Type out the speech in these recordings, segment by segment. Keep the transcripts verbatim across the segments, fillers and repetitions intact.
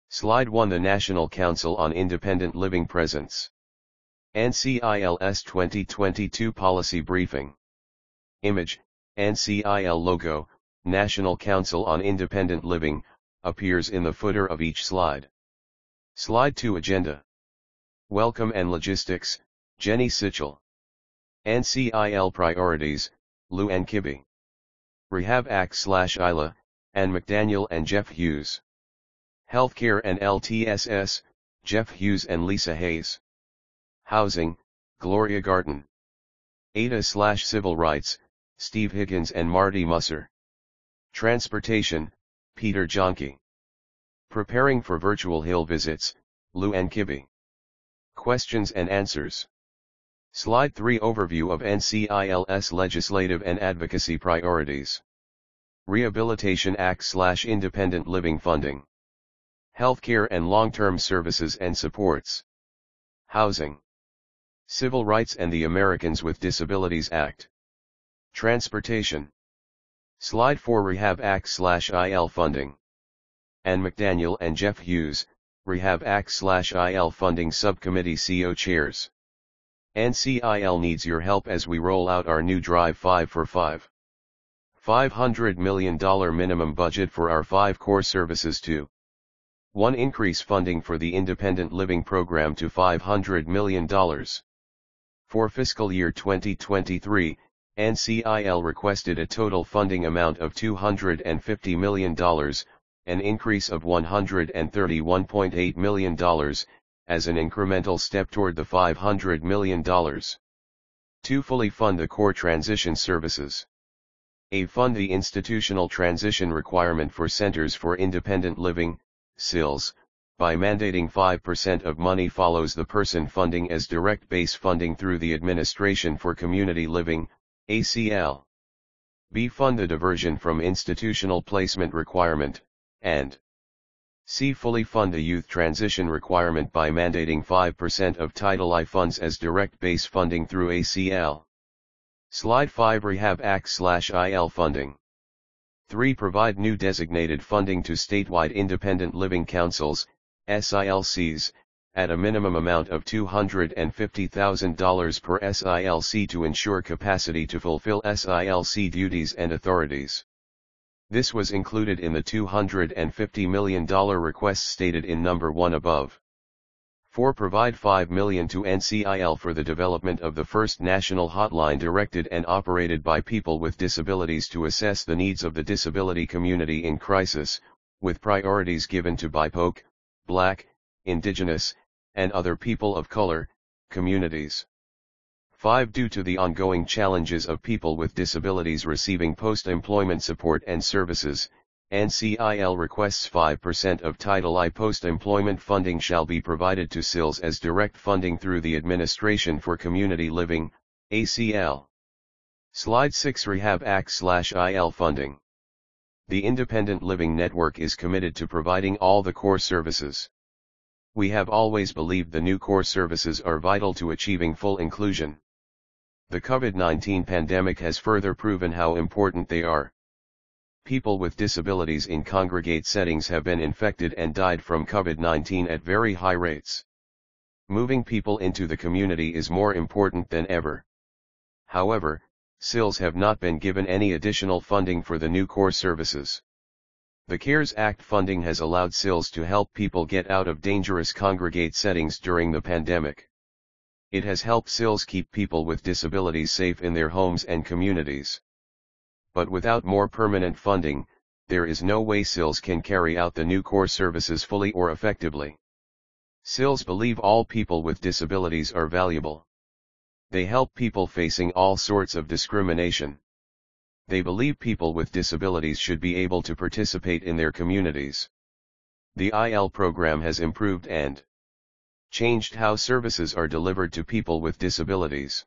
Slide one. The National Council on Independent Living presents N C I L's twenty twenty-two Policy Briefing. Image, N C I L logo, National Council on Independent Living, appears in the footer of each slide. Slide two. Agenda. Welcome and Logistics, Jenny Sichel. N C I L Priorities, Lou Nkibbe. Rehab Act slash I L A, Ann McDaniel and Jeff Hughes. Healthcare and L T S S, Jeff Hughes and Lisa Hayes. Housing, Gloria Garton. A D A slash Civil Rights, Steve Higgins and Marty Musser. Transportation, Peter Johnke. Preparing for Virtual Hill Visits, Lou Nkibbe. Questions and Answers. Slide three. Overview of N C I L's Legislative and Advocacy Priorities. Rehabilitation Act slash Independent Living Funding. Healthcare and Long-Term Services and Supports. Housing. Civil Rights and the Americans with Disabilities Act. Transportation. Slide four. Rehab Act slash I L Funding. Ann McDaniel and Jeff Hughes, Rehab Act slash I L Funding Subcommittee Co-Chairs. N C I L needs your help as we roll out our new Drive five for five. five hundred million dollars minimum budget for our five core services to one. Increase funding for the Independent Living Program to five hundred million dollars. For fiscal year twenty twenty-three, N C I L requested a total funding amount of two hundred fifty million dollars, an increase of one hundred thirty-one point eight million dollars, as an incremental step toward the five hundred million dollars. To fully fund the core transition services. A. Fund the institutional transition requirement for Centers for Independent Living, C I Ls, by mandating five percent of money follows the person funding as direct base funding through the Administration for Community Living, A C L. B. Fund the diversion from institutional placement requirement, and C. Fully fund the youth transition requirement by mandating five percent of Title I funds as direct base funding through A C L. Slide five. Rehab Act slash I L Funding. three. Provide new designated funding to statewide independent living councils, S I L Cs, at a minimum amount of two hundred fifty thousand dollars per S I L C to ensure capacity to fulfill S I L C duties and authorities. This was included in the two hundred fifty million dollars request stated in number one above. four. Provide five million dollars to N C I L for the development of the first national hotline directed and operated by people with disabilities to assess the needs of the disability community in crisis, with priorities given to B I P O C, Black, Indigenous, and other people of color communities. five. Due to the ongoing challenges of people with disabilities receiving post-employment support and services, N C I L requests five percent of Title I post-employment funding shall be provided to C I Ls as direct funding through the Administration for Community Living, A C L. Slide six. Rehab Act slash I L Funding. The Independent Living Network is committed to providing all the core services. We have always believed the new core services are vital to achieving full inclusion. The COVID nineteen pandemic has further proven how important they are. People with disabilities in congregate settings have been infected and died from COVID nineteen at very high rates. Moving people into the community is more important than ever. However, C I Ls have not been given any additional funding for the new core services. The CARES Act funding has allowed C I Ls to help people get out of dangerous congregate settings during the pandemic. It has helped C I Ls keep people with disabilities safe in their homes and communities. But without more permanent funding, there is no way C I Ls can carry out the new core services fully or effectively. C I Ls believe all people with disabilities are valuable. They help people facing all sorts of discrimination. They believe people with disabilities should be able to participate in their communities. The I L program has improved and changed how services are delivered to people with disabilities.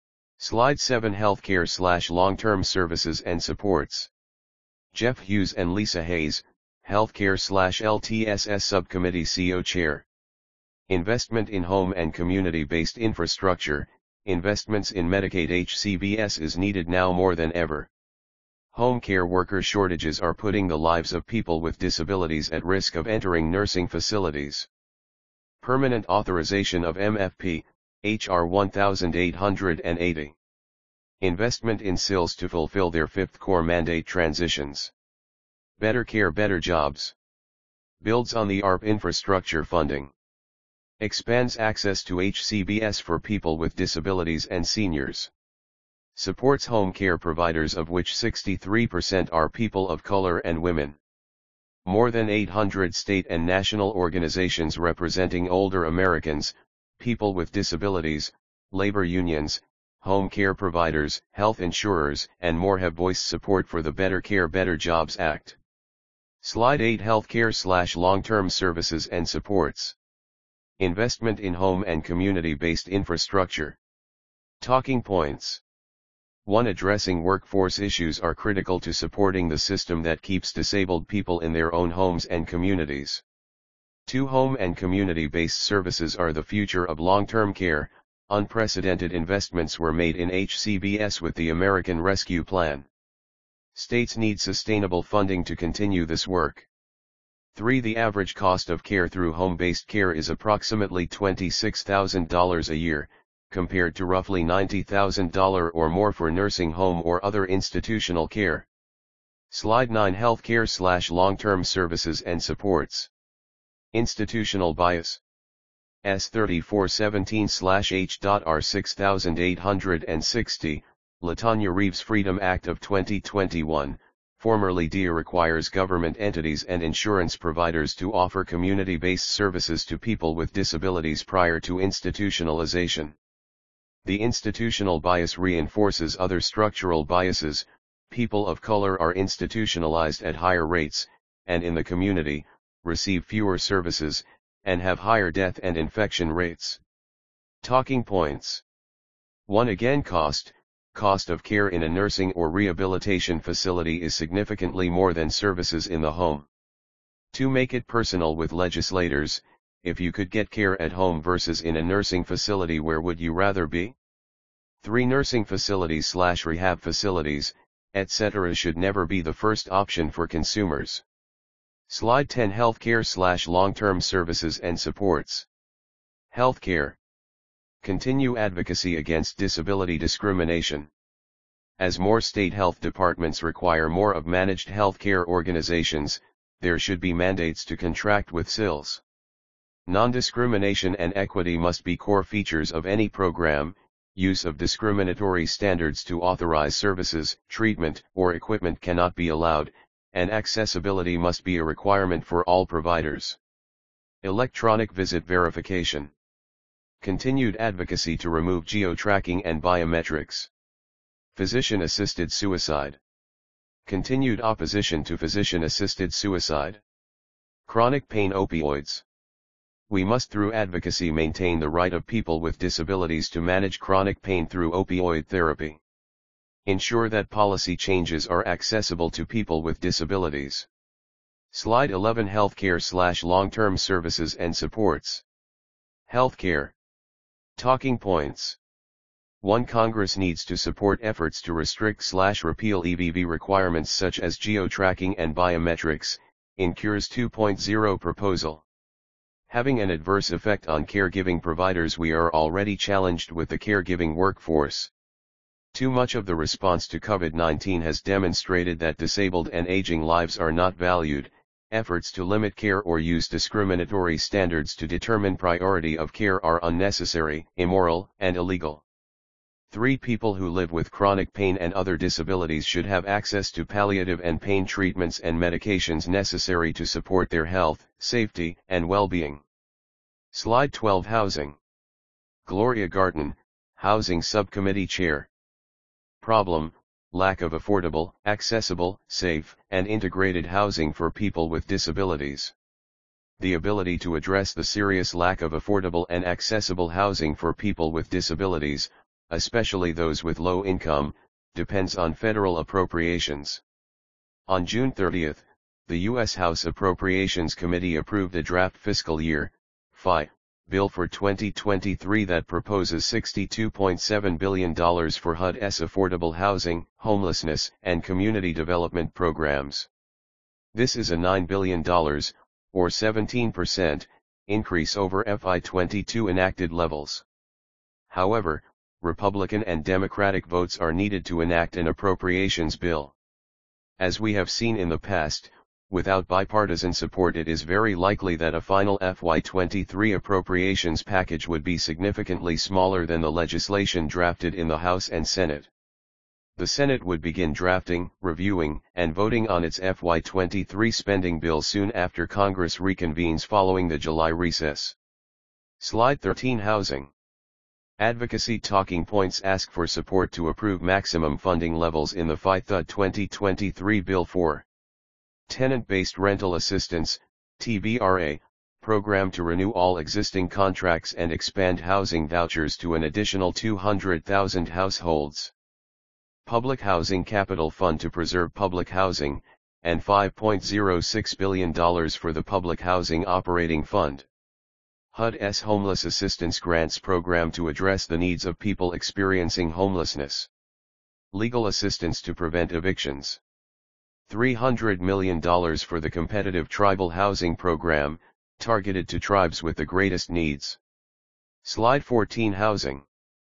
Slide seven. Healthcare slash Long-Term Services and Supports. Jeff Hughes and Lisa Hayes, Healthcare slash L T S S Subcommittee Co-Chair. Investment in home and community-based infrastructure, investments in Medicaid H C B S is needed now more than ever. Home care worker shortages are putting the lives of people with disabilities at risk of entering nursing facilities. Permanent authorization of M F P, H R eighteen eighty. Investment in S I Ls to fulfill their fifth core mandate transitions. Better care, better jobs. Builds on the A R P infrastructure funding. Expands access to H C B S for people with disabilities and seniors. Supports home care providers, of which sixty-three percent are people of color and women. More than eight hundred state and national organizations representing older Americans, people with disabilities, labor unions, home care providers, health insurers, and more have voiced support for the Better Care Better Jobs Act. Slide eight. Healthcare slash long-term services and supports. Investment in home and community-based infrastructure. Talking points. one. Addressing workforce issues are critical to supporting the system that keeps disabled people in their own homes and communities. two. Home and community-based services are the future of long-term care. Unprecedented investments were made in H C B S with the American Rescue Plan. States need sustainable funding to continue this work. three. The average cost of care through home-based care is approximately twenty-six thousand dollars a year, compared to roughly ninety thousand dollars or more for nursing home or other institutional care. Slide nine. Healthcare slash long-term services and supports. Institutional bias. S thirty-four seventeen H R sixty-eight sixty, LaTonya Reeves Freedom Act of twenty twenty-one, formerly D E A, requires government entities and insurance providers to offer community-based services to people with disabilities prior to institutionalization. The institutional bias reinforces other structural biases. People of color are institutionalized at higher rates, and in the community, receive fewer services, and have higher death and infection rates. Talking points. one. Again, cost. Cost of care in a nursing or rehabilitation facility is significantly more than services in the home. two. Make it personal with legislators. If you could get care at home versus in a nursing facility, where would you rather be? three. Nursing facilities slash rehab facilities, et cetera should never be the first option for consumers. Slide ten. Healthcare slash long-term services and supports. Healthcare. Continue advocacy against disability discrimination. As more state health departments require more of managed healthcare organizations, there should be mandates to contract with S I Ls. Non-discrimination and equity must be core features of any program. Use of discriminatory standards to authorize services, treatment, or equipment cannot be allowed, and accessibility must be a requirement for all providers. Electronic visit verification. Continued advocacy to remove geo-tracking and biometrics. Physician-assisted suicide. Continued opposition to physician-assisted suicide. Chronic pain opioids. We must, through advocacy, maintain the right of people with disabilities to manage chronic pain through opioid therapy. Ensure that policy changes are accessible to people with disabilities. Slide eleven. Healthcare slash long-term services and supports. Healthcare. Talking points. one. Congress needs to support efforts to restrict slash repeal E V V requirements such as geo-tracking and biometrics, in Cures two point oh proposal. Having an adverse effect on caregiving providers, we are already challenged with the caregiving workforce. Too much of the response to COVID nineteen has demonstrated that disabled and aging lives are not valued. Efforts to limit care or use discriminatory standards to determine priority of care are unnecessary, immoral, and illegal. three. People who live with chronic pain and other disabilities should have access to palliative and pain treatments and medications necessary to support their health, safety, and well-being. Slide twelve. Housing. Gloria Garton, Housing Subcommittee Chair. Problem: lack of affordable, accessible, safe, and integrated housing for people with disabilities. The ability to address the serious lack of affordable and accessible housing for people with disabilities, especially those with low income, depends on federal appropriations. On June thirtieth, the U S House Appropriations Committee approved a draft fiscal year, F Y, bill for twenty twenty-three that proposes sixty-two point seven billion dollars for H U D's affordable housing, homelessness, and community development programs. This is a nine billion dollars, or seventeen percent, increase over F Y twenty-two enacted levels. However, Republican and Democratic votes are needed to enact an appropriations bill. As we have seen in the past, without bipartisan support it is very likely that a final F Y twenty-three appropriations package would be significantly smaller than the legislation drafted in the House and Senate. The Senate would begin drafting, reviewing, and voting on its F Y twenty-three spending bill soon after Congress reconvenes following the July recess. Slide thirteen. Housing. Advocacy talking points ask for support to approve maximum funding levels in the F Y T U D twenty twenty-three bill for Tenant-Based Rental Assistance, T B R A, program to renew all existing contracts and expand housing vouchers to an additional two hundred thousand households. Public Housing Capital Fund to preserve public housing, and five point zero six billion dollars for the Public Housing Operating Fund. H U D's Homeless Assistance Grants Program to address the needs of people experiencing homelessness. Legal assistance to prevent evictions. three hundred million dollars for the Competitive Tribal Housing Program, targeted to tribes with the greatest needs. Slide fourteen. Housing.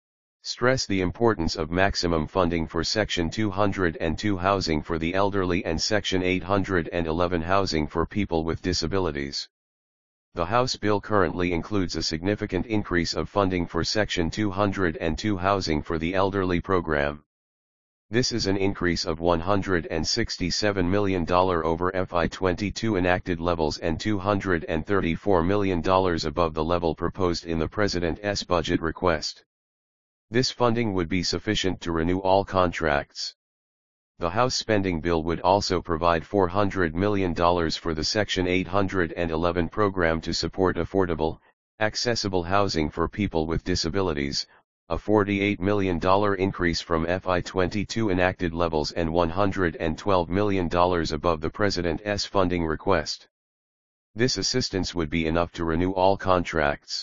Stress the importance of maximum funding for Section two hundred two housing for the elderly and Section eight hundred eleven housing for people with disabilities. The House bill currently includes a significant increase of funding for Section two hundred two housing for the elderly program. This is an increase of one hundred sixty-seven million dollars over F Y twenty-two enacted levels and two hundred thirty-four million dollars above the level proposed in the President's budget request. This funding would be sufficient to renew all contracts. The House spending bill would also provide four hundred million dollars for the Section eight hundred eleven program to support affordable, accessible housing for people with disabilities, a forty-eight million dollars increase from F Y twenty-two enacted levels and one hundred twelve million dollars above the President's funding request. This assistance would be enough to renew all contracts.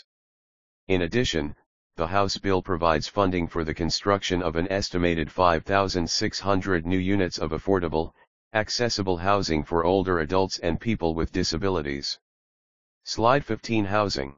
In addition, the House bill provides funding for the construction of an estimated five thousand six hundred new units of affordable, accessible housing for older adults and people with disabilities. Slide fifteen. Housing.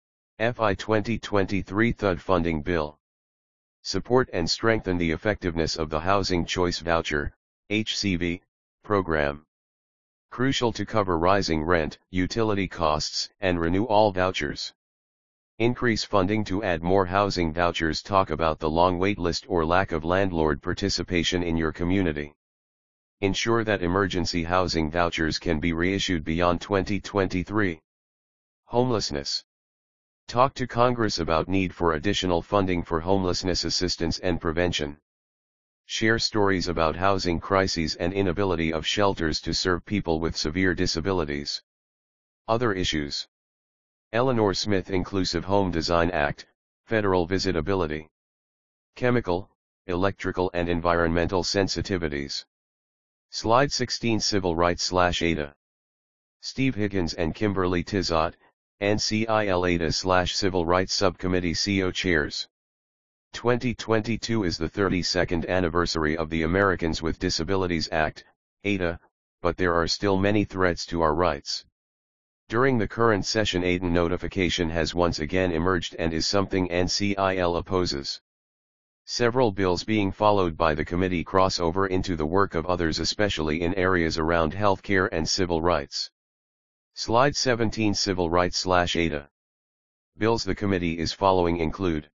F Y twenty twenty-three T U D Funding Bill. Support and strengthen the effectiveness of the Housing Choice Voucher, H C V, program. Crucial to cover rising rent, utility costs, and renew all vouchers. Increase funding to add more housing vouchers. Talk about the long wait list or lack of landlord participation in your community. Ensure that emergency housing vouchers can be reissued beyond twenty twenty-three. Homelessness. Talk to Congress about need for additional funding for homelessness assistance and prevention. Share stories about housing crises and inability of shelters to serve people with severe disabilities. Other issues. Eleanor Smith Inclusive Home Design Act, Federal Visitability. Chemical, electrical and environmental sensitivities. Slide sixteen. Civil Rights slash A D A. Steve Higgins and Kimberly Tizot, N C I L A D A slash Civil Rights Subcommittee Co-Chairs. twenty twenty-two is the thirty-second anniversary of the Americans with Disabilities Act, A D A, but there are still many threats to our rights. During the current session, A D A notification has once again emerged and is something N C I L opposes. Several bills being followed by the committee cross over into the work of others, especially in areas around healthcare and civil rights. Slide seventeen. Civil Rights slash A D A. Bills the committee is following include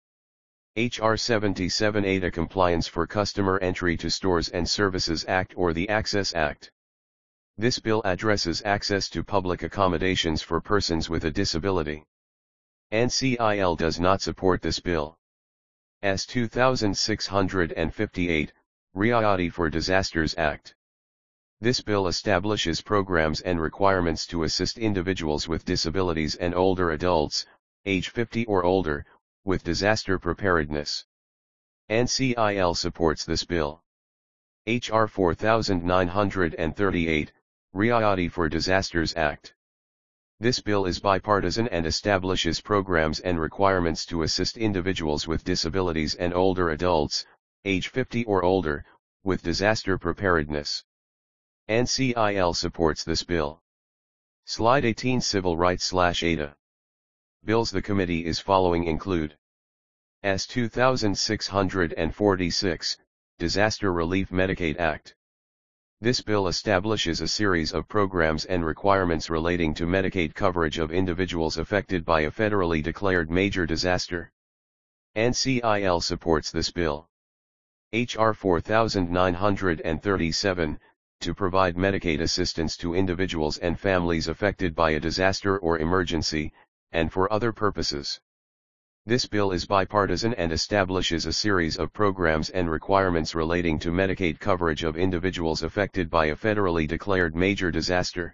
H R seventy-seven A D A Compliance for Customer Entry to Stores and Services Act or the Access Act. This bill addresses access to public accommodations for persons with a disability. N C I L does not support this bill. S two thousand six hundred fifty-eight, Riayati for Disasters Act. This bill establishes programs and requirements to assist individuals with disabilities and older adults, age fifty or older, with disaster preparedness. N C I L supports this bill. H R four thousand nine hundred thirty-eight, Riayati for Disasters Act. This bill is bipartisan and establishes programs and requirements to assist individuals with disabilities and older adults, age fifty or older, with disaster preparedness. N C I L supports this bill. Slide eighteen Civil Rights A D A. Bills the committee is following include S two thousand six hundred forty-six, Disaster Relief Medicaid Act. This bill establishes a series of programs and requirements relating to Medicaid coverage of individuals affected by a federally declared major disaster. N C I L supports this bill. H R four thousand nine hundred thirty-seven, to provide Medicaid assistance to individuals and families affected by a disaster or emergency, and for other purposes. This bill is bipartisan and establishes a series of programs and requirements relating to Medicaid coverage of individuals affected by a federally declared major disaster.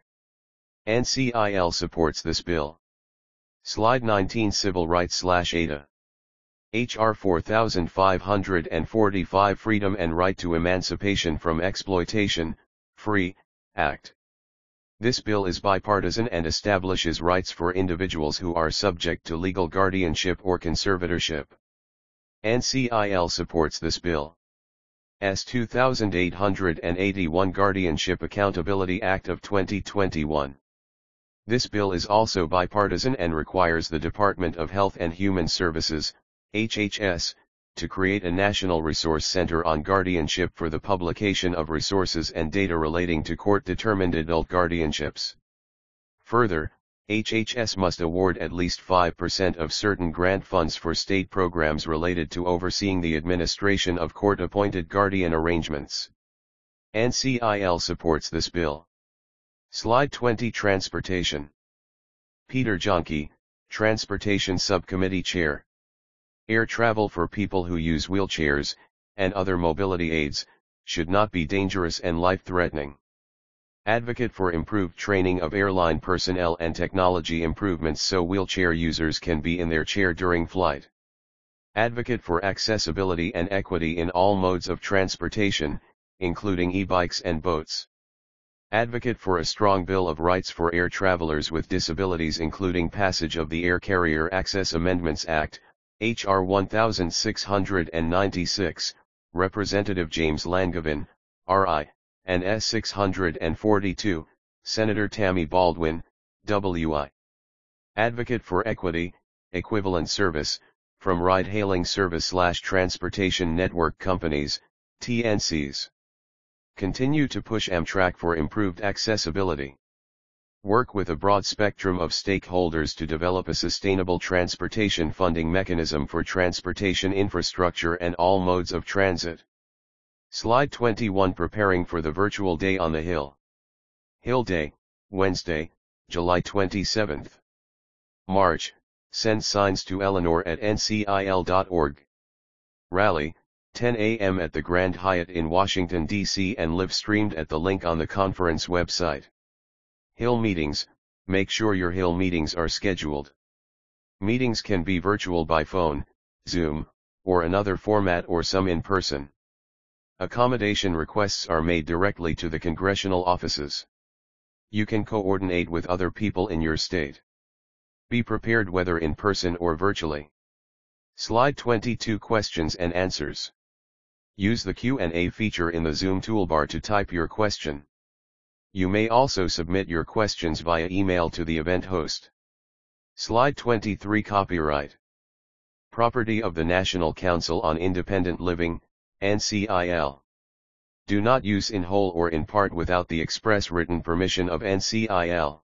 N C I L supports this bill. Slide nineteen Civil Rights A D A. H R four thousand five hundred forty-five Freedom and Right to Emancipation from Exploitation, Free, Act. This bill is bipartisan and establishes rights for individuals who are subject to legal guardianship or conservatorship. N C I L supports this bill. S two thousand eight hundred eighty-one Guardianship Accountability Act of twenty twenty-one. This bill is also bipartisan and requires the Department of Health and Human Services, H H S, to create a National Resource Center on Guardianship for the publication of resources and data relating to court-determined adult guardianships. Further, H H S must award at least five percent of certain grant funds for state programs related to overseeing the administration of court-appointed guardian arrangements. N C I L supports this bill. Slide twenty Transportation. Peter Jonke, Transportation Subcommittee Chair. Air travel for people who use wheelchairs, and other mobility aids, should not be dangerous and life-threatening. Advocate for improved training of airline personnel and technology improvements so wheelchair users can be in their chair during flight. Advocate for accessibility and equity in all modes of transportation, including e-bikes and boats. Advocate for a strong Bill of Rights for air travelers with disabilities including passage of the Air Carrier Access Amendments Act, H R sixteen ninety-six, Representative James Langevin, R I, and S six forty-two, Senator Tammy Baldwin, W I. Advocate for Equity, Equivalent Service, from Ride-Hailing Service-Transportation Network Companies, T N Cs. Continue to push Amtrak for improved accessibility. Work with a broad spectrum of stakeholders to develop a sustainable transportation funding mechanism for transportation infrastructure and all modes of transit. Slide twenty-one Preparing for the Virtual Day on the Hill. Hill Day, Wednesday, July twenty-seventh. March, send signs to Eleanor at N C I L dot org. Rally, ten A M at the Grand Hyatt in Washington, D C and live streamed at the link on the conference website. Hill Meetings, make sure your Hill meetings are scheduled. Meetings can be virtual by phone, Zoom, or another format or some in person. Accommodation requests are made directly to the congressional offices. You can coordinate with other people in your state. Be prepared whether in person or virtually. Slide twenty-two Questions and Answers. Use the Q and A feature in the Zoom toolbar to type your question. You may also submit your questions via email to the event host. Slide twenty-three Copyright. Property of the National Council on Independent Living, N C I L. Do not use in whole or in part without the express written permission of N C I L.